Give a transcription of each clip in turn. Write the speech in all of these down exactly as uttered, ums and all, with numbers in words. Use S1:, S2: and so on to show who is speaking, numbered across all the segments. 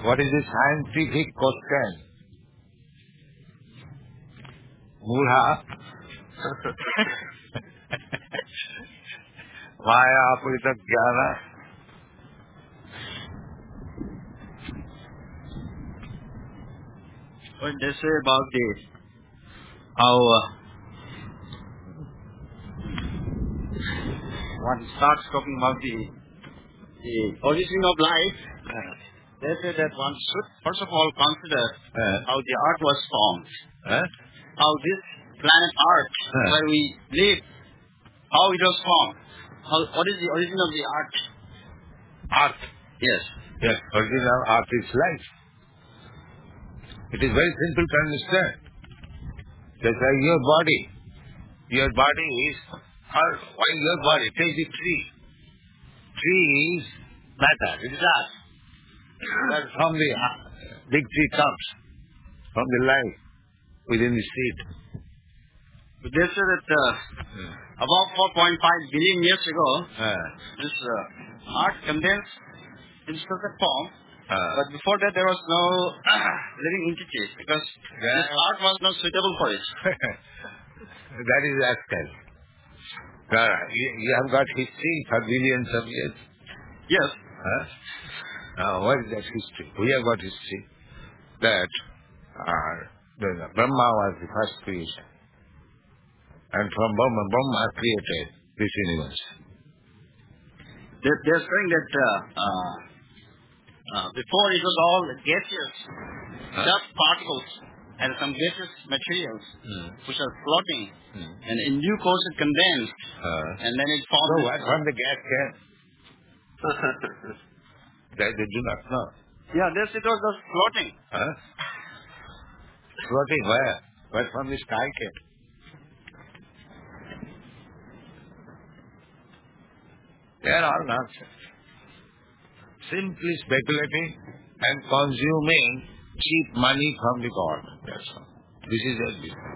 S1: What is the scientific question? Mula. Maya Apurita Jnana.
S2: What they say about the how uh, one starts talking about the the origin of life.
S1: Uh,
S2: They say that one should first of all consider
S1: uh,
S2: how the earth was formed,
S1: uh,
S2: how this planet Earth,
S1: uh.
S2: where we live, how it was formed. How, what is the origin of the earth?
S1: Earth.
S2: Yes.
S1: Yes, origin of earth is life. It is very simple to understand. Just like your body. Your body is earth. Why your body? Take the tree. Tree is matter. It is earth. That from the uh, big tree comes. From the life within the seed.
S2: But they say that uh,
S1: Hmm.
S2: about four point five billion years ago,
S1: Uh,
S2: this uh, earth condensed in certain form.
S1: uh,
S2: But before that, there was no living entity because
S1: Yeah.
S2: this earth was not suitable for it.
S1: that is Ascal. Uh, you, you have got history for billions of years.
S2: Yes.
S1: Huh? Now, what is that history? We have got history that uh, the, the Brahma was the first creation. And from Brahma, Brahma created this universe.
S2: They, they're saying that uh, uh, uh, before it was all gaseous,
S1: Huh?
S2: dust particles and some gaseous materials
S1: Hmm.
S2: which are floating,
S1: Hmm.
S2: and in due course it condensed,
S1: Uh,
S2: and then it
S1: so
S2: formed.
S1: what from the gas can? That they do not know.
S2: Yeah, this it was just floating.
S1: Huh? Floating where? Where from the sky came? They are all nonsense. Simply speculating and consuming cheap money from the government. That's all. This is their business.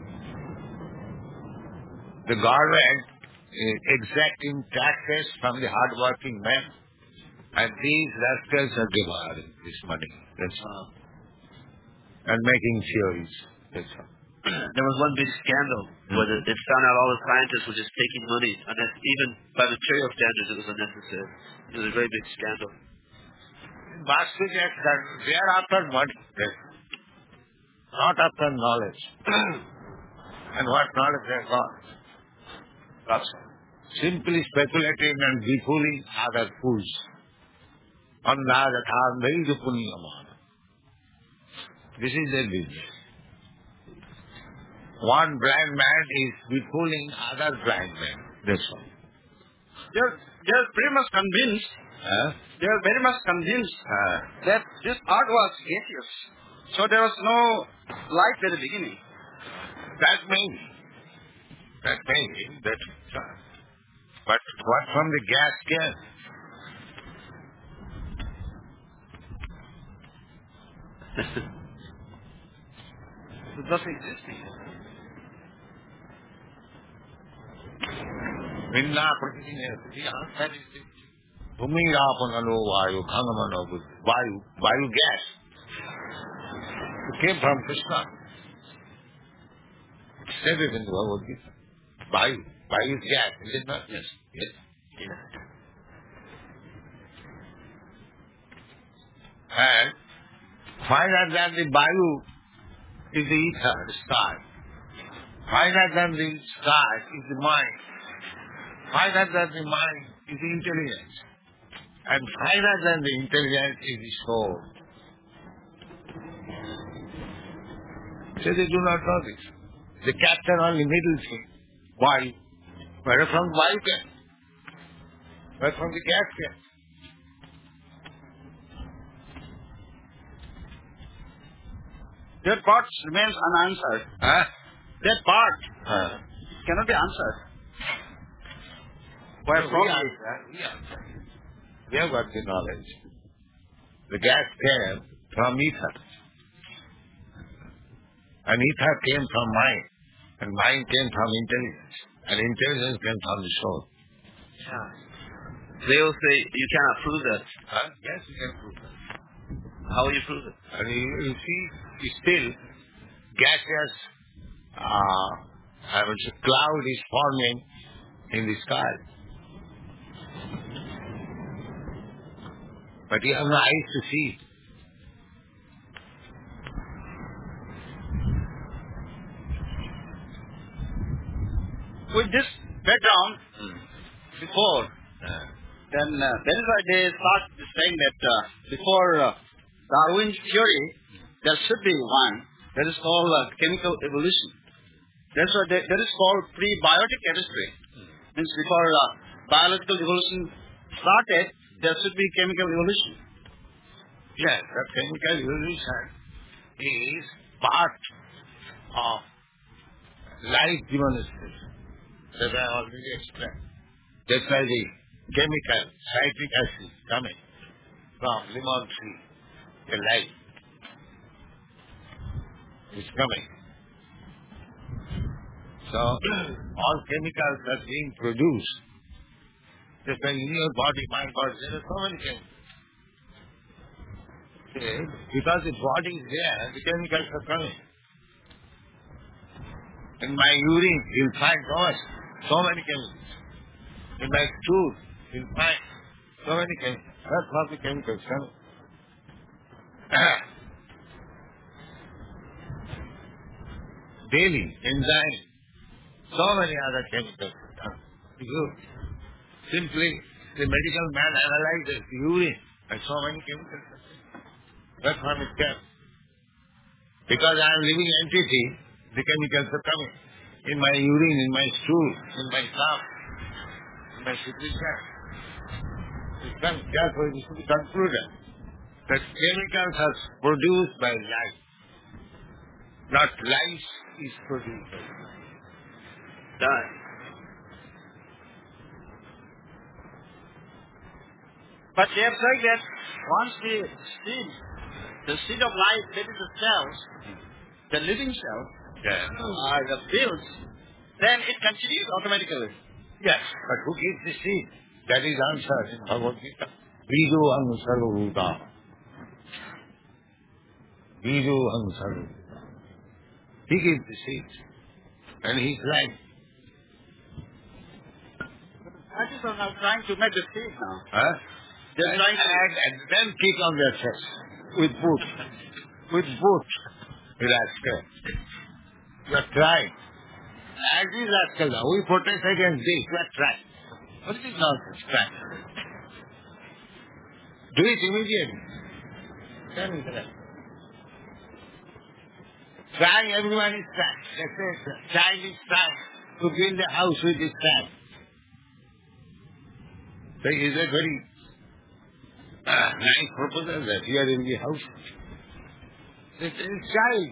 S1: The government is exacting taxes from the hard-working men, and these rascals are devouring this money. That's all. And making theories. That's all.
S3: There was one big scandal where the, it found out all the scientists were just taking money, and that even by material standards it was unnecessary. It was a very big scandal.
S1: Basket that they are after money, yes. Not after knowledge. And what knowledge they got? That's all. Simply speculating and befooling other fools. This is their business. One blind man is befooling other blind men. That's all.
S2: They're, they're pretty much convinced,
S1: Huh?
S2: they're very much convinced
S1: Uh,
S2: that this earth was gaseous. So there was no life at the beginning.
S1: that may be. That may be. That, uh, but what from the gas can?
S2: It doesn't exist.
S1: Vinna prakriti answer is Bhumi Rapanalo Vayu, Khangamano Vayu, Vayu gas. It came from Krishna. It said it in the Bhagavad Gita. Vayu. Vayu is gas, is it not? Yes. Yes.
S3: Yeah.
S1: And finer than the Vayu is the ether, the sky. Finer than the sky is the mind. Finer than the mind is the intelligence. And finer than the intelligence is the soul. So they do not know this. They capture only middle thing. Why? Where from Vayu came? Where from the gas came?
S2: That part remains unanswered.
S1: Huh?
S2: That part
S1: Huh?
S2: cannot be answered. Where
S1: No,
S2: from?
S1: we answer. We answer. We have got the knowledge. The gas came from ether. And ether came from mind. And mind came from intelligence. And intelligence came from the soul.
S3: Yeah. They will say you cannot prove that.
S1: Huh? Yes, you can prove that.
S3: How will you prove it?
S1: And you, you see, it's still gaseous, uh, I would say cloud is forming in the sky. But you have no eyes to see it.
S2: With this background,
S1: Hmm.
S2: before,
S1: Uh,
S2: then uh, that is why they start saying that uh, before uh, Darwin's theory, there should be one that is called uh, chemical evolution. That's what they, that is called prebiotic chemistry. Means before uh, biological evolution started, there should be chemical evolution.
S1: yes, the chemical evolution is part of life demonstration. That I already explained. That's why the chemical citric acid coming from lemon tree, the life is coming. So all chemicals are being produced. Just like in your body, my body, there are so many chemicals. Okay? Because the body is there, the chemicals are coming. In my urine, you'll find so much, so many chemicals. In my stool, you'll find so many chemicals. That's how the chemicals come. Daily, enzyme, so many other chemicals come. You simply, the medical man analyzes urine and so many chemicals. That's how it comes. Because I am living entity, the chemicals are coming. In my urine, in my stool, in my cough, in my secretion. It comes. Therefore, it should be concluded that chemicals are produced by life. Not life is produced by life.
S3: Done.
S2: But they are saying that once the seed, the seed of life, that is the cells, the living cells,
S1: Yeah.
S2: are the builds, then it continues automatically.
S1: Yes. But who gives the seed? That is answered in Bhagavad Gita. Bijo ang sarvabhuta. Bijo ang sarvabhuta. He gives the seed. And he's like,
S2: Scientists are now trying to make the seed now.
S1: huh?
S2: They're
S1: And,
S2: trying to...
S1: and, and then kick on their chest with boot. With boot. Rascal. You are trying. As is rascal now. We protest against this. You are trying. What is this nonsense? Try. Do it immediately. Tell me that. Trying, everyone is trying. They say the child is trying to build a house with his hand. So is a very uh, nice proposal that here in the house. It is child.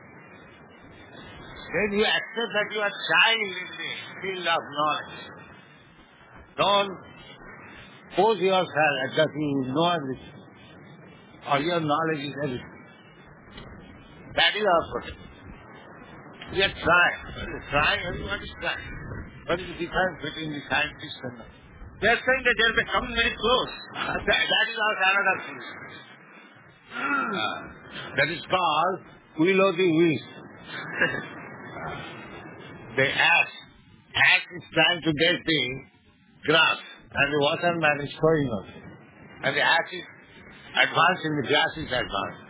S1: Then you accept that you are child in the field of knowledge. Don't pose yourself as that you know everything. Or your knowledge is everything. That is our protest. We are trying. We are trying, everyone is trying. What is the difference between the scientists and the...
S2: They are saying that they are coming very close.
S1: that, that is our Canada thing. That is called will o' the wisp. The ass. Ass is trying to get the grass, and the waterman is throwing on it. And the ass is advanced and the grass is advanced.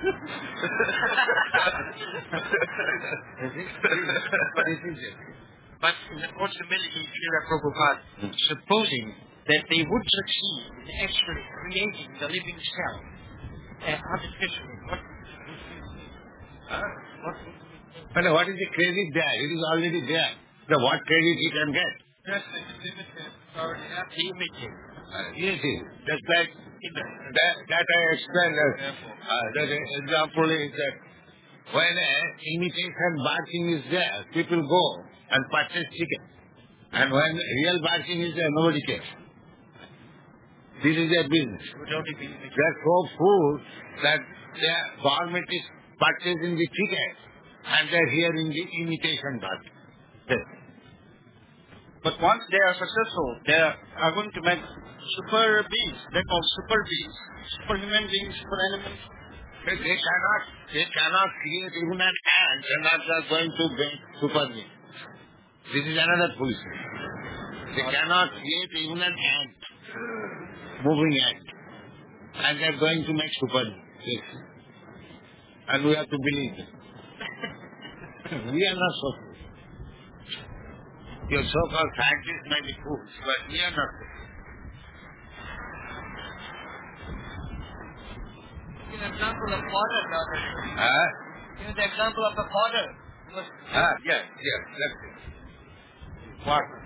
S1: This is it.
S4: But in the possibility, Srila Prabhupada, supposing that they would succeed in actually creating the living cell uh, artificially, what
S1: Huh? What? But what is the credit there? It is already there. So what credit he can get?
S4: just already have the imaging?
S1: Uh, yes, yes. Just like that, that I explained, uh, uh, that example is that when uh, imitation barking is there, people go and purchase chicken. And when real barking is there, nobody cares. This is their business.
S4: Would only be
S1: They are so full that their government is purchasing the chicken and they are hearing the imitation barking. Yes.
S2: But once they are successful, they are going to make super beings. They're called super beings. Superhuman beings, super animals.
S1: They they cannot, they cannot create even an ant and not just going to make super being. This is another foolishness. They cannot create even an ant, moving ant, and they are going to make super being. Yes. And we have to believe them. We are not so fools. Your so-called scientists may be fools, but we are not fools.
S4: Give an example of water, Doctor.
S1: Huh?
S4: Give the example of the water.
S1: Ah, yes, yes, let's see. Water.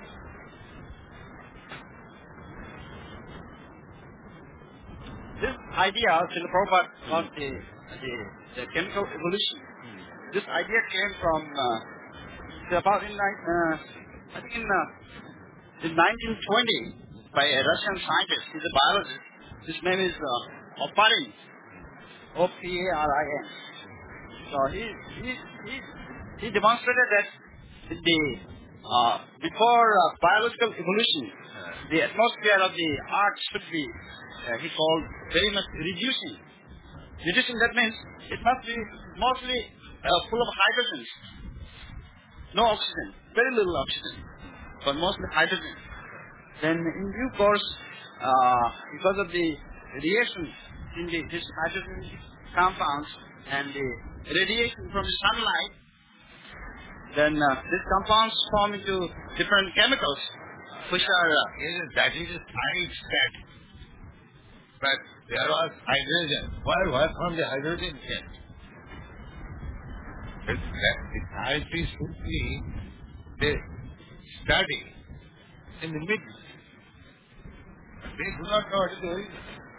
S2: This idea, Srila Prabhupada, about the, the, the chemical evolution, this idea came from uh, about in, nine- uh, I think in, uh, in nineteen twenty by a Russian scientist. He's a biologist. His name is uh, Oparin. O P A R I N. So he, he, he, he demonstrated that the uh, before uh, biological evolution, the atmosphere of the earth should be, uh, he called, very much reducing. Reducing, that means it must be mostly uh, full of hydrogens. No oxygen, very little oxygen, but mostly hydrogen. Then in due course, uh, because of the reaction in the, this hydrogen compounds and the radiation from the sunlight, then uh, these compounds form into different chemicals, which are... Uh,
S1: Yes, that is a side step. But there was hydrogen. Why, why from the hydrogen came? The scientists simply, they study in the middle. They do not know what is the origin.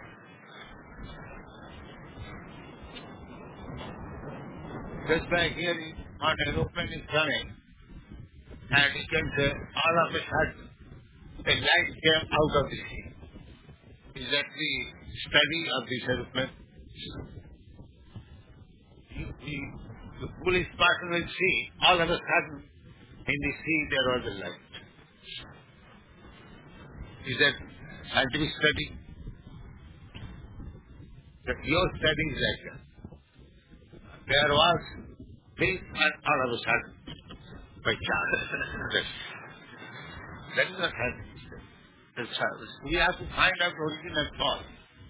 S1: Just like here on an aeroplane is running, and you can say all of a sudden a light came out of the sea. Is that the study of this aeroplane? The, the, the foolish person will see all of a sudden in the sea there was a light. Is that scientific study? That your study is like that. There was this and all of a sudden, by chance. That is not happening. That's childish. We have to find out origin and cause.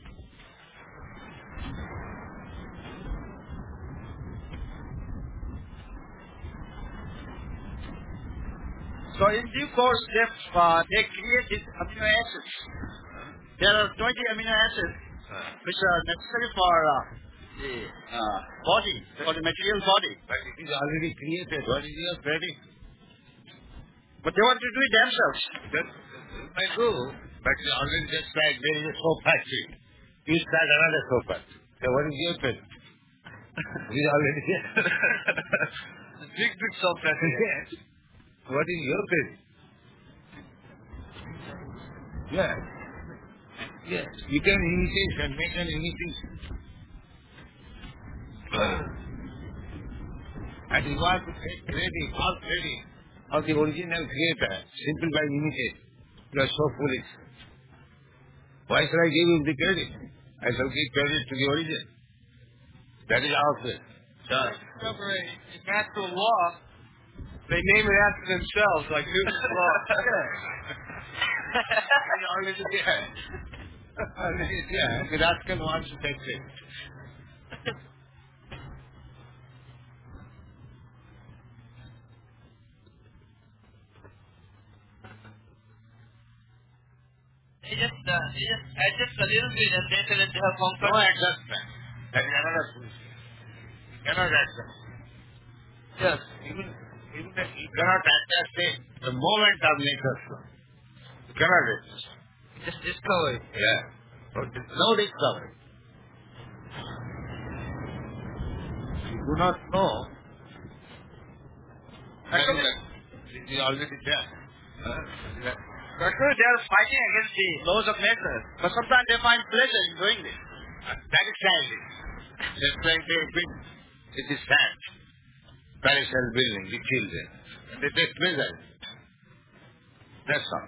S2: so in due course, they, uh, they create these amino acids. There are twenty amino acids which are necessary for uh, the uh, body, for the material body.
S1: But it is already created. What is your credit?
S2: But they want to do it themselves.
S1: That may do, but you already just like there is a soap factory. You start another soap factory. So what is your credit? It is already there.
S3: Big, big soap factory.
S1: Yes. What is your credit? Yes. Yes. You can imitate and make an imitation. And you want to take credit, all credit of the original creator, simply by imitating. You are so foolish. Why should I give him the credit? I shall give credit to the origin. That is our credit. Sure.
S4: Discover a, a natural law.
S3: They name it after themselves, like Newton's law.
S1: Already there. Already there. The rascal wants to take it.
S4: They just, uh, they just adjust a little bit and they say that they have
S1: No
S4: conquered.
S1: adjustment. That is another foolishness. You cannot adjust.
S4: Yes.
S1: Even, even the, you cannot adjust the, the moment of nature's flow. You cannot adjust.
S4: Just discover it.
S1: Yeah. But there's no discovery. You do not know.
S2: Actually,
S1: It is already there. Huh? Yeah.
S2: actually they are fighting against the laws of nature. But sometimes they find pleasure in doing this.
S1: That is childish. Just like they build with the sand. Palatial building, the children. They take pleasure. That's all.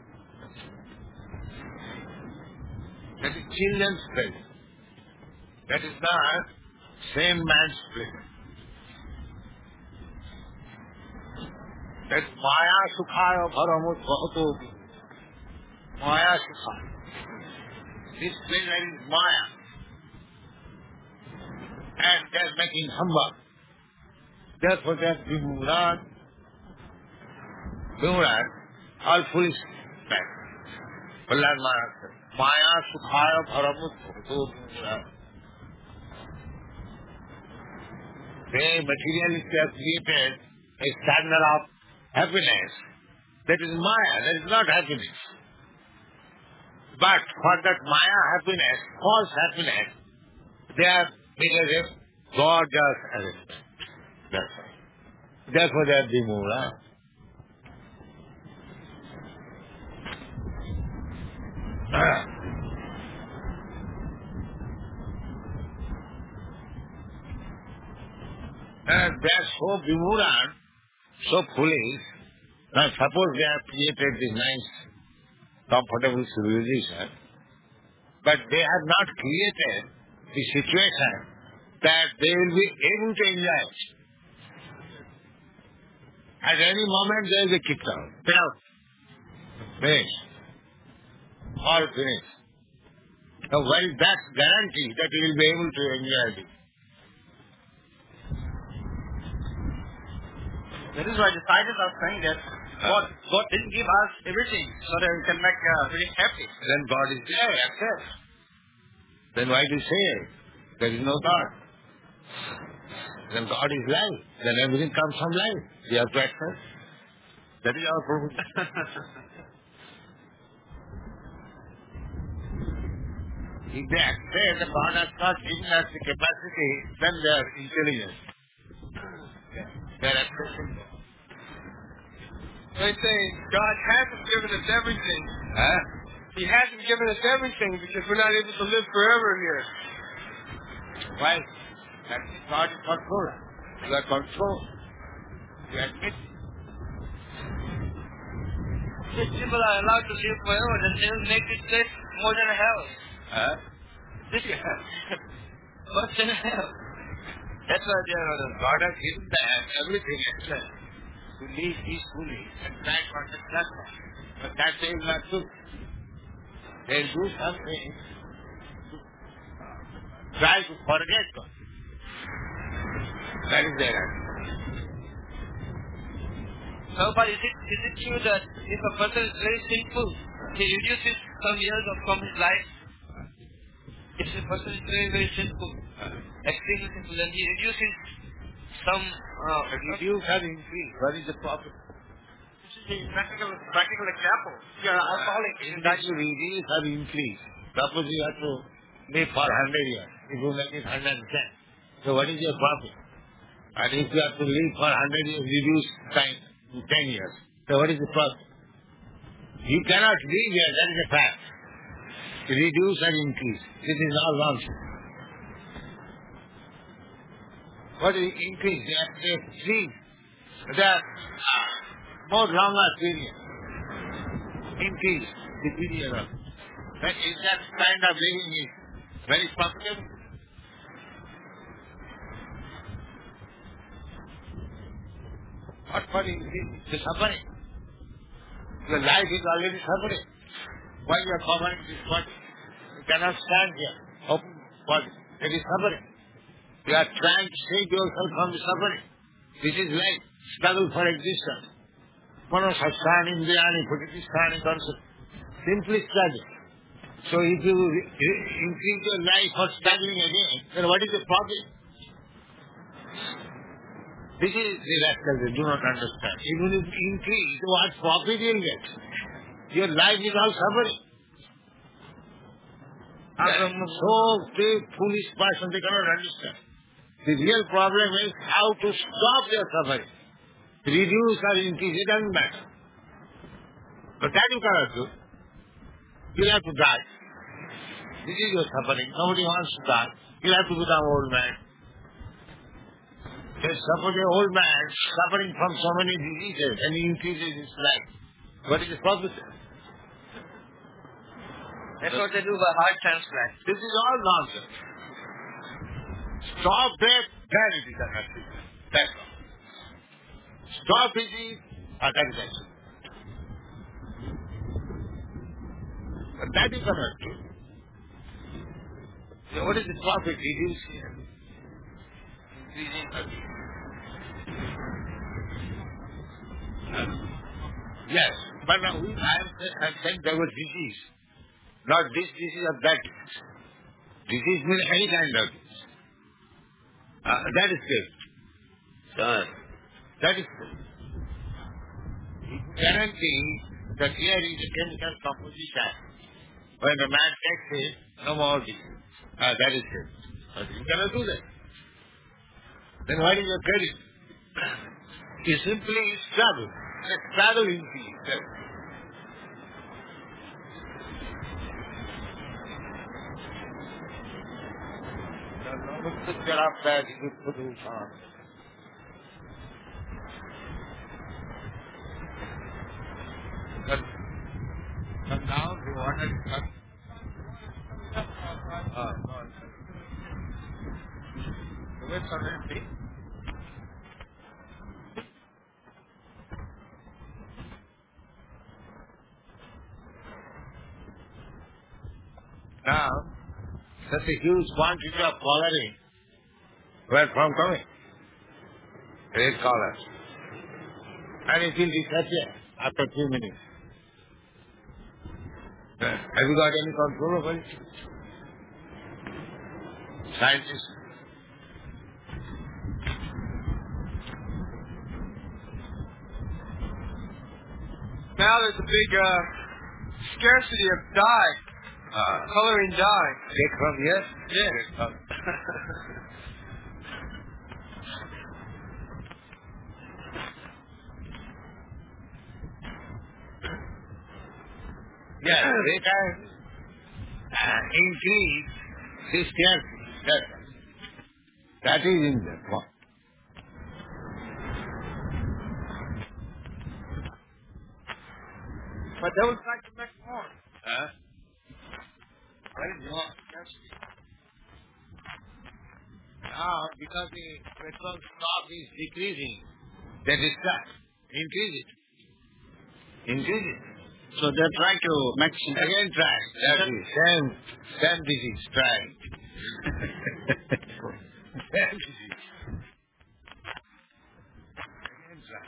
S1: That is children's pleasure. That is not same man's split. That Maya Sukhaya Bharamut Bhato. Maya Sukhaya. This pleasure is Maya. And they are making humbug. Therefore they are Vimuran. Vimuran, all foolish men. Prahlad Maharaj said, Maya Sukhaya Bharamut Bhato Vimuran. They materialistically have created a standard of happiness. That is Maya, that is not happiness. But for that Maya happiness, false happiness, they are because of gorgeous arrangement. That's right. Therefore they are Vimula. And they are so Vimuran, so foolish. Now suppose they have created this nice, comfortable civilization, but they have not created the situation that they will be able to enjoy it. At any moment they will be kicked out. Get out. Finish. All finished. Now what is that guarantee that you will be able to enjoy it?
S2: That is why the scientists are saying that God, God didn't give us everything so that we can make uh, very happy.
S1: Then God is there, accept. Then why do you say it? There is no God. Then God is life. Then everything comes from life. We have to accept. That is our proposition. If they accept that God has not given us the capacity, then they are intelligent. They are accepting.
S5: They say God hasn't given us everything.
S1: Huh?
S5: He hasn't given us everything because we're not able to live forever here.
S1: Why? That is God is control. You are control. You admit.
S3: If people are allowed to live forever, then they will make this place more than a hell.
S1: Huh?
S3: This is worse than a hell. That's why they are not allowed.
S1: God has given them everything except to live peacefully and try to understand that. But that is not true. They do something to try to forget God. That is their answer.
S3: So, but is it, is it true that if a person is very sinful, he reduces some years of from his life? If a person is very, very sinful, extremely sinful, then he reduces some... Uh,
S1: Reduce or increase. What is the problem?
S2: This is a practical, practical example. If you are alcoholic,
S1: In that you reduce or increase. Suppose you have to live for one hundred years. If you make it one hundred ten. So what is your profit? And if you have to live for one hundred years, reduce time to ten years. So what is the profit? You cannot live here, that is a fact. Reduce and increase. This is all nonsense. What is increase? They have to three. They are more longer period. Increase the period of. But is that kind of living is very profitable? What for increase? The suffering. Your life is already suffering. Why you are covering this body? You cannot stand here. Open body. It is suffering. You are trying to save yourself from the suffering. This is life. Struggle for existence. Manosastani, Indriyani, Putikistani concept. Simply struggle. So if you re- re- increase your life for struggling again, then what is the profit? This is the rascal they do not understand. Even if you increase, what profit you will get? Your life is all suffering. So big, foolish person, they cannot understand. The real problem is how to stop their suffering. Reduce or increase, it doesn't matter. But that you cannot do. You'll have to die. This is your suffering. Nobody wants to die. You'll have to become old man. Just suppose an old man suffering from so many diseases and he increases his life. What is the profit?
S3: That's what they do by heart transplant.
S1: This is all nonsense. Stop that, then it is an accident. That's all. Stop disease, uh, that is accident. But that is not true. So what is the profit reduce here? Increasing again. Yes, but now we, I am I'm saying there was disease. Not this disease or that disease. Disease means any kind of disease. Uh, that is good. Uh, that is good. Guarantee that here is a chemical composition. When the man takes it, no more disease. Uh, that is good. Uh, you cannot do that. Then what is your credit? You simply struggle. Struggle in peace. Picture of that you put it on. But come down to water. Oh, no. The weights are empty. Now, such a huge quantity of coloring were from coming. Red colors. And it will disappear after few minutes. Uh, have you got any control over it? Scientists.
S5: Now there's a big uh, scarcity of dye,
S1: Uh,
S5: coloring dye.
S1: take from here?
S5: Yeah.
S1: Take from. Yes, they can uh, increase this scarcity. Yes. That is in the law.
S5: But they would like to make more.
S1: Huh? There is no scarcity. Now, because the petrol stock is decreasing, they discuss. Increase it. Increase it.
S2: So they're trying to make some...
S1: Again try. That is same, same disease. Try. Same disease. Again try.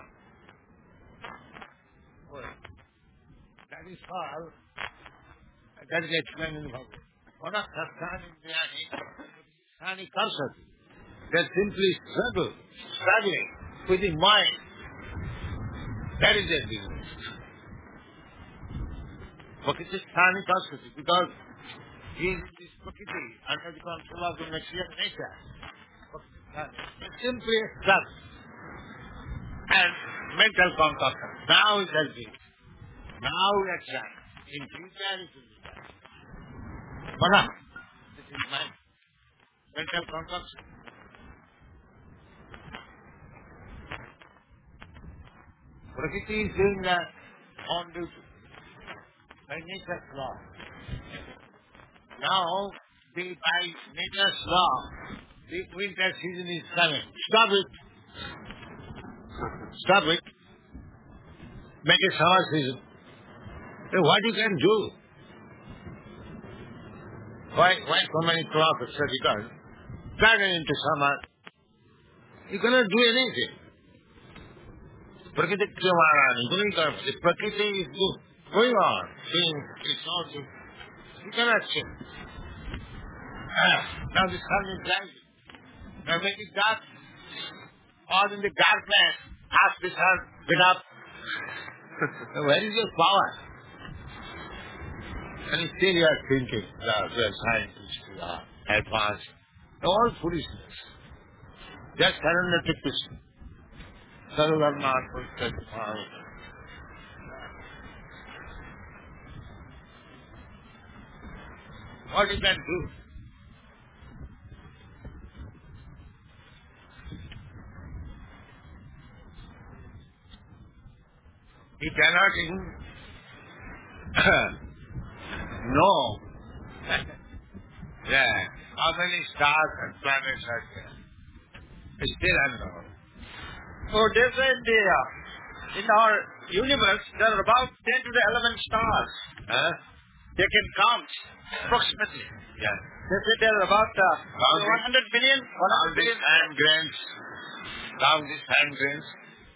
S1: Well, that is all. That is explained in the Bible. What are Sastani Jnani? Sastani Karsati. They simply struggle, struggling with the mind. That is their business. Prakriti Sthani Karsati, because he is this Prakriti under the control of the material nature. They simply struggle. And mental concoction. Now it has been. Now we are trying. In future it will be done. Mana, this is my mental concoction. Prakriti is doing that on duty. By nature's law. Now, the, by nature's law, the winter season is coming. Stop it. Stop it. Make a summer season. So what you can do? Why, why so many crops are because turn it into summer? You cannot do anything. Prakriti Kriyamarani, going on. The Prakriti is good. Going on. Being, it's all good. You cannot change. Ah, now the sun is rising. Now make it dark. Or in the darkness, ask the sun, get up. Where is your power? And still you are thinking, that we are scientists, we are advanced. All foolishness. Just surrender to Krishna. Sarvadharma Purushartham. What you can do? He cannot even know. Yeah. How many stars and planets are there? It's still unknown.
S2: So they said the, uh, in our universe there are about ten to the eleven stars.
S1: Huh?
S2: They can count approximately.
S1: Yeah.
S2: They said there are about uh,
S1: Count
S2: one hundred billion. one
S1: Count
S2: hundred
S1: these
S2: billion.
S1: hand grains. Count these hand grains.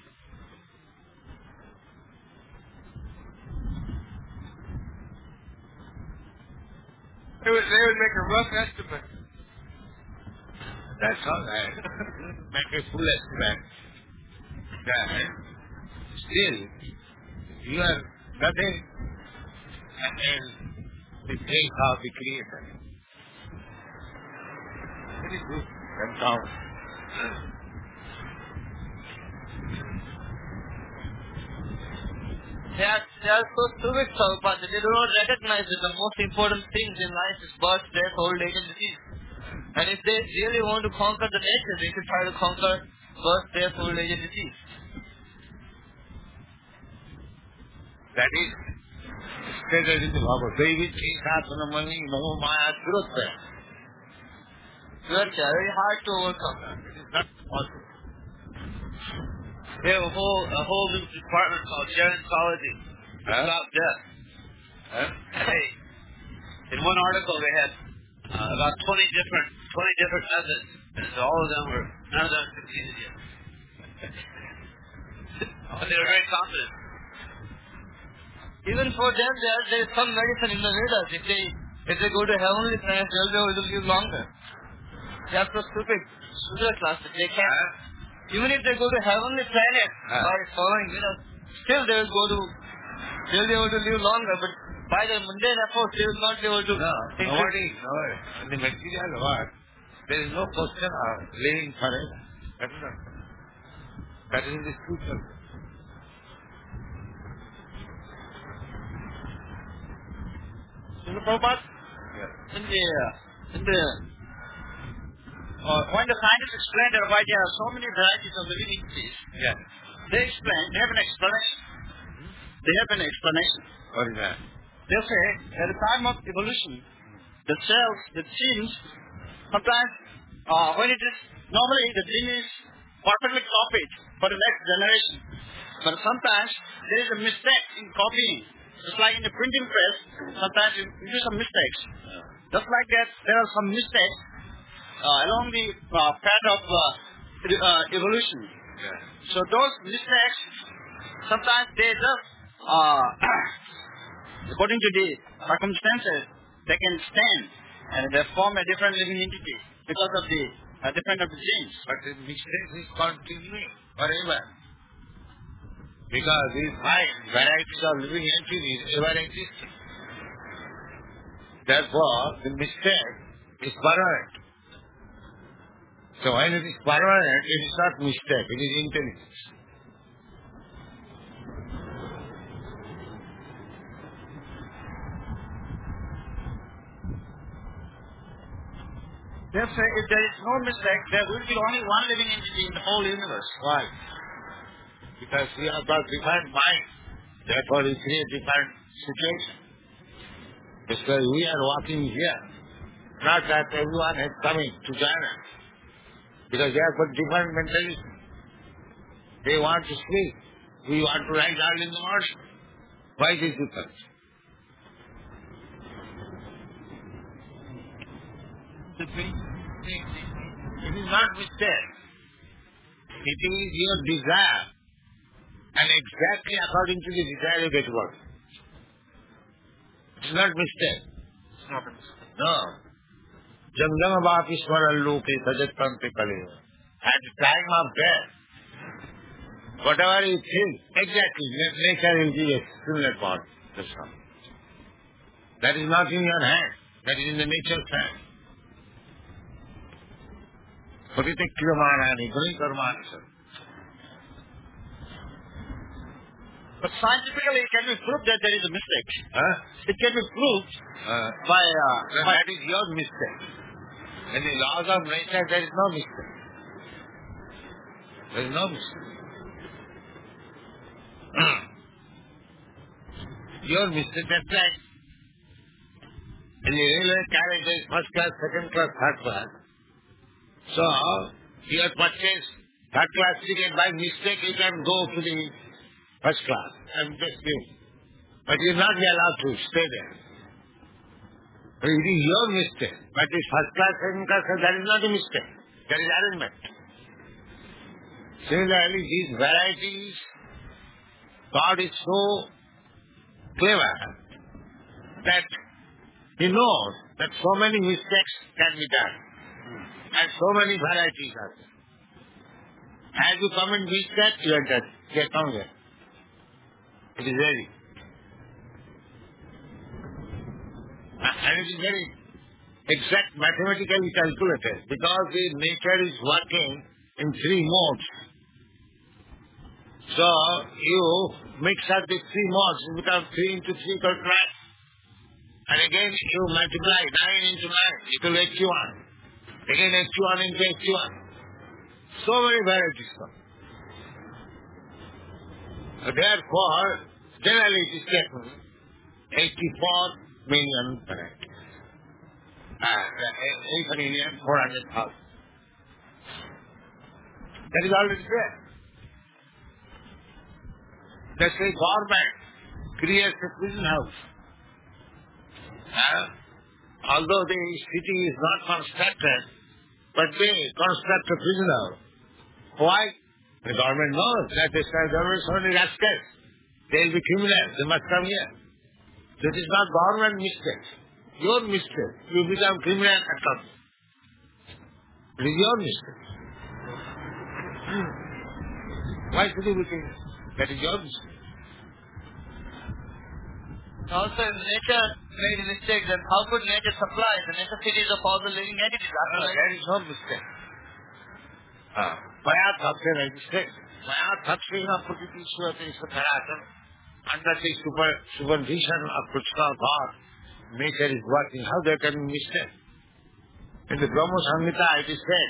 S5: They would, they would make a rough estimate.
S1: That's all right. Make a full estimate. Then, still, you are nothing and the place of the Creator. Very good. Can count.
S3: They are, they are so stupid, Prabhupada, that they do not recognize that the most important things in life is birth, death, old age and disease. And if they really want to conquer the nature, they should try to conquer birth, death, old age and disease.
S1: That is stated in the Bhagavad Gita. Devi Chikasana Mani Namo Maya Durutta.
S3: Birth, they are very hard to overcome.
S1: It is not possible.
S2: They have a whole a whole new department called gerontology to
S1: Huh?
S2: stop death.
S1: Huh?
S2: Hey, in one article they had uh, about twenty different twenty different methods, and so all of them were none of them succeeded yet. But they were very confident.
S3: Even for them, there, there is some medicine in the Vedas. If they, if they go to heavenly planets, they'll be able to live longer. They are so stupid. Sudra class, they can't.
S1: Huh?
S3: Even if they go to heavenly planet
S1: Ah.
S3: by following Vedas, still they will go to, they will be able to live longer, but by their mundane efforts, they will not be able to.
S1: No,
S3: increase-
S1: nobody, no, in the material world, there is no question of living forever. That is not. That is in the spiritual.
S2: Srila Prabhupada,
S1: Yeah.
S2: in the, uh, in the, uh, when the scientists explained that why there are so many varieties of living entities,
S1: Yeah.
S2: they explain, they have an explanation. They have an explanation.
S1: What is that?
S2: They say, at the time of evolution, the cells, the genes, sometimes, uh, when it is, normally the gene is perfectly copied for the next generation. But sometimes there is a mistake in copying. Just like in the printing press, sometimes you you do some mistakes. Just like that, there are some mistakes uh, along the uh, path of uh, e- uh, evolution.
S1: Yeah.
S2: So those mistakes, sometimes they just, uh, according to the circumstances, they can stand and they form a different living entity because of the uh, different of the genes.
S1: But the mistake is continuing forever. Because these five varieties of living entities ever existed. Therefore, the mistake is permanent. So when it is permanent, it is not mistake, it is intelligence.
S2: They say if there is no mistake, there will be only one living entity in the whole universe.
S1: Why? Because we have got different mind. Therefore, we create different situation. Because we are walking here. Not that everyone is coming to join us. Because they have got different mentality. They want to sleep. We want to rise early in the morning. Why this difference? It is not mistake. It is your desire. And exactly according to the desire you get work. It's not mistake. No. Jamjama Bapi Swaral Luke Sajatante Kaleva. At the time of death, whatever you think, exactly, nature will give a similar body. That's all. That is not in your hand. That is in the nature's hand. Purite Kriyamanani, Guni Karmani.
S2: But scientifically, it can be proved that there is a mistake.
S1: Huh?
S2: It can be proved
S1: Uh,
S2: by, uh,
S1: then
S2: by
S1: that is your mistake. In the laws of nature, there is no mistake. There is no mistake. Your mistake, that's right. In the railway carriage, there is first class, second class, third class. So, you have purchased third class ticket by mistake, you can go to the first class and just you. But you will not be allowed to stay there. It is your mistake. But it's first class, second class, that is not a mistake. That is arrangement. Similarly, these varieties, God is so clever that He knows that so many mistakes can be done. And so many varieties are there. As you commit mistake, you are dead. Get on there. It is very. And it is very exact mathematically calculated because the nature is working in three modes. So you mix up the three modes, you become three into three equals nine. And again you multiply nine into nine, it will eighty-one. Again eighty-one into eighty-one. So many varieties come. Therefore, generally it is taken eighty-four million varieties. Uh, eight million four hundred thousand. That is already there. That's why government creates a prison house. Uh, although the city is not constructed, but they construct a prison house. Why? The government knows that this government is only rascals. They will be criminals. They must come here. So it is not government mistake. Your mistake. You become criminal at all. It is your mistake. Why should you be criminal? That is your mistake.
S3: Also, if nature made mistakes, then how could nature supply the necessities of all the living entities?
S1: No, there is no mistake. Maya Thapse mistake. Maya Thapse na Prakitiswati Satharatan. Under the super, supervision of Krishna God, nature is working. How there can be mistake? In the Brahma Samhita it is said,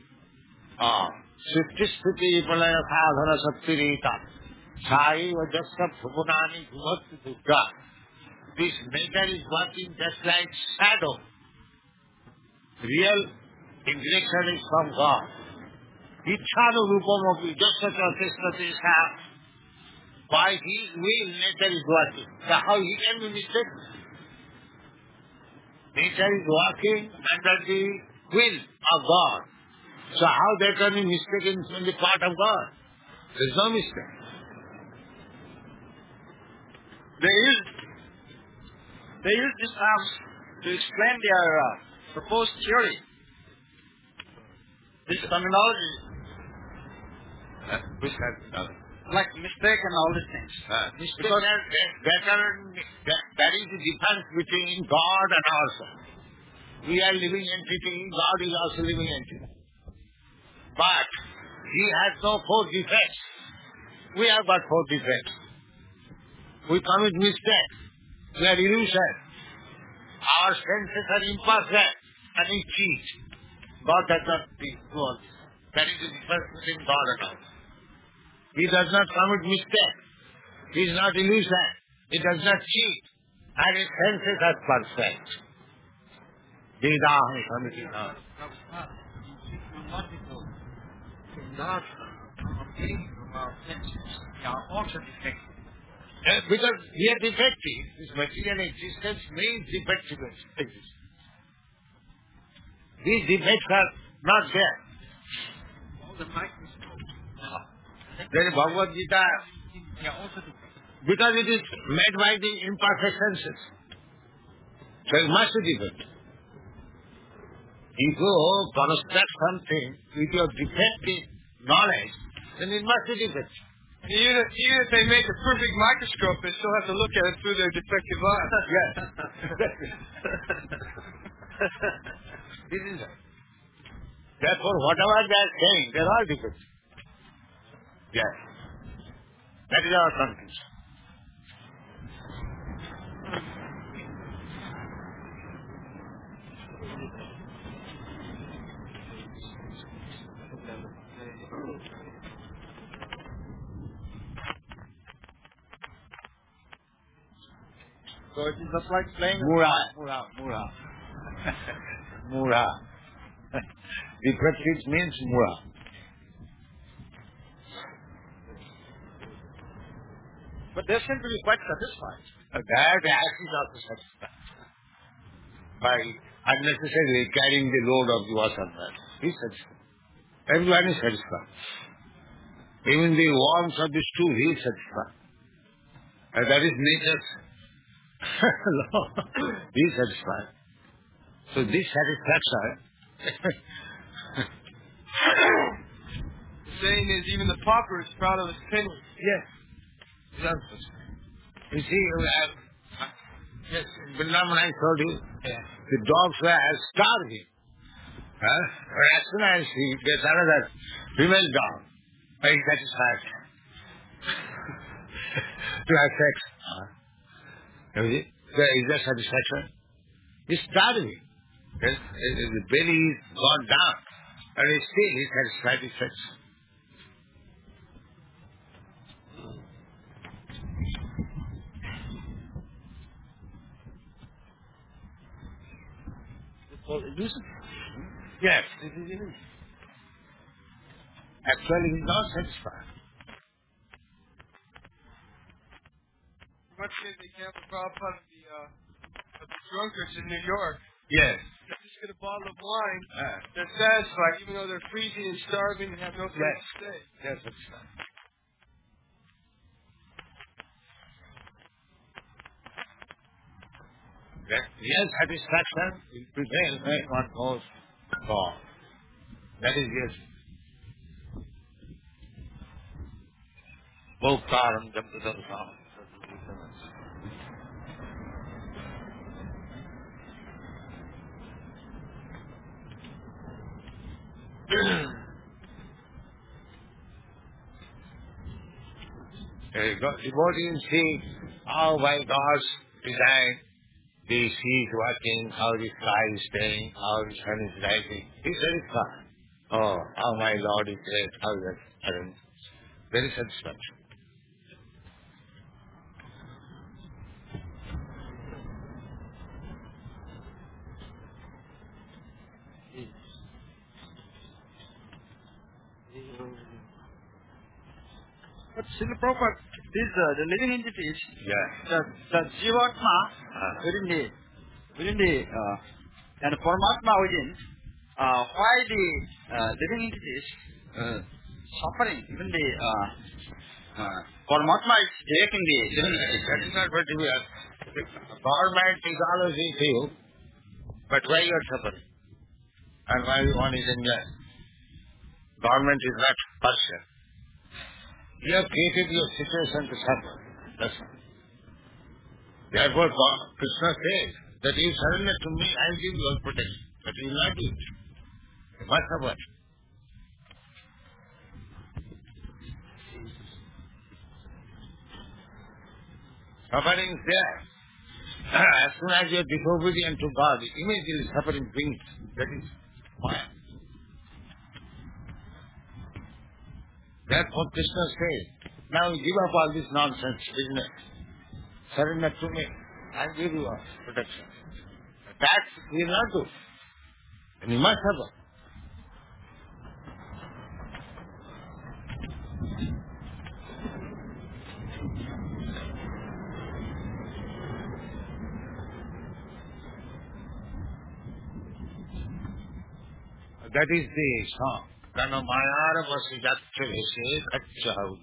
S1: Srishti Palaya Sadhana Sattirita Sai Vajasa Bhuvanani Bhumati Durga. This nature is working just like shadow. Real indirection is from God. Ichhanu Rupamopi, just such as Krishna is have. By His will, nature is working. So how He can be mistaken? Nature is working under the will of God. So how there can be mistaken in the part of God? There is no mistake.
S2: They use, they use these terms to explain their uh, proposed theory. This terminology,
S1: Uh, which has uh,
S2: like mistake and all these things.
S1: uh, because that, that, are, that, that is the difference between God and ourselves. We are living entity, God is also living entity. But He has no four defects. We have got four defects. We commit mistakes. We are illusion. Our senses are imperfect and we cheat. God does not do all this. That is the difference between God and us. He does not commit mistake. He is not illusion. He does not cheat. And his senses are perfect. Vedaham Samitina.
S4: Not complete from our senses. They are also defective.
S1: Uh, because we are defective. This material existence means defective existence. These defects are not there.
S4: All the microscopes.
S1: There is Bhagavad Gita.
S4: They are also defective.
S1: Because it is made by the imperfect senses. So it must be defective. If you construct something with your defective knowledge, then it must be defective.
S5: Even, even if they make a perfect microscope, they still have to look at it through their defective eye.
S1: Yes. This is it. Therefore, whatever they are saying, they are all defective. Yes. That is our conclusion.
S2: So it is just like playing with
S1: Mura,
S2: fire.
S1: Mura, Mura. Mura. The prefix means Mura.
S2: But they seem to be quite satisfied.
S1: That act is also satisfied by unnecessarily carrying the load of the water. He is satisfied. Everyone is satisfied. Even the worms of the stool, he is satisfied. And that is nature's law. He is satisfied. So this satisfaction
S5: The saying is even the pauper is proud of his penny.
S1: yes. You see, we have, yes, in Vrindavan I told you,
S5: Yeah.
S1: the dogs were starving. Huh? But as soon as he gets another female dog, he is satisfied to have sex. Huh? You see? There is that satisfaction. He is starving. His, his, his belly is gone down. And he still he is satisfied with sex.
S2: It's called illusion.
S1: Yes, it is illusion. Actually, he is not satisfied.
S5: Once again, they camp a Prabhupada of the, uh, of the drunkards in New York.
S1: Yes.
S5: They just get a bottle of wine.
S1: Uh,
S5: They're satisfied, even though they're freezing and starving and have no place
S1: Yes.
S5: to stay.
S1: yes, satisfied. That real satisfaction will prevail when one knows God. That is yes. Bhoktaram Jampadam Sam. Devotees see how by God's design the sea is working, how the sky is staying, how the sun is rising. He's satisfied. Oh, how my Lord is great, how that arranged. Very satisfaction.
S2: But Srila Prabhupada, these uh, the living entities,
S1: Yeah.
S2: the, the Jivatma
S1: Ah.
S2: within the within the uh, and Paramatma within, uh, why the uh, living entities
S1: Uh,
S2: suffering? Even the uh, uh, Paramatma is taking the living entities.
S1: that is not what we are. Government is always with you, but why you are suffering? And why one is enjoying? Government is not partial. You have created your situation to suffer. That's all. Therefore, God, Krishna says that you surrender to me, I will give you all protection. But you will not do it. You must suffer. Suffering is there. As soon as you are disobedient to God, immediately suffering brings. That is why. Therefore Krishna says, now give up all this nonsense business. Surrender to me. I will give you all protection. That we will not do. And you must suffer. That is the song. Kana mayara vasidatya vese kachchahu.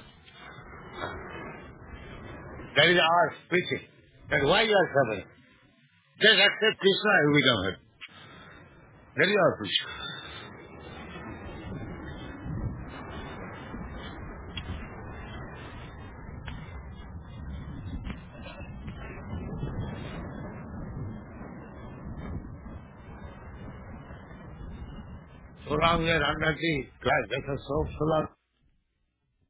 S1: That is our preaching. That why you are suffering? Just accept Krishna, you will become happy. That is our preaching. So long we are under the class, that is so full of